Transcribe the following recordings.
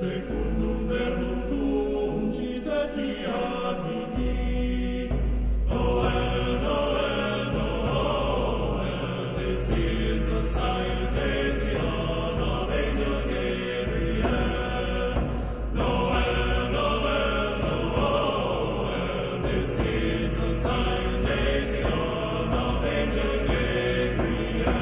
Secundum verbum tuum, ci fiat mihi. Noel, Noel, Noel, this is the salutation of Angel Gabriel. Noel, Noel, Noel, this is the salutation of Angel Gabriel.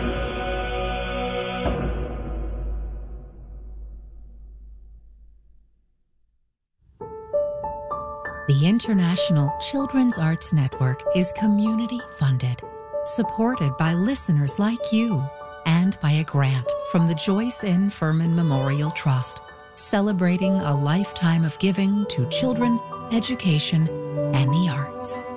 The International Children's Arts Network is community-funded, supported by listeners like you, and by a grant from the Joyce N. Furman Memorial Trust, celebrating a lifetime of giving to children, education, and the arts.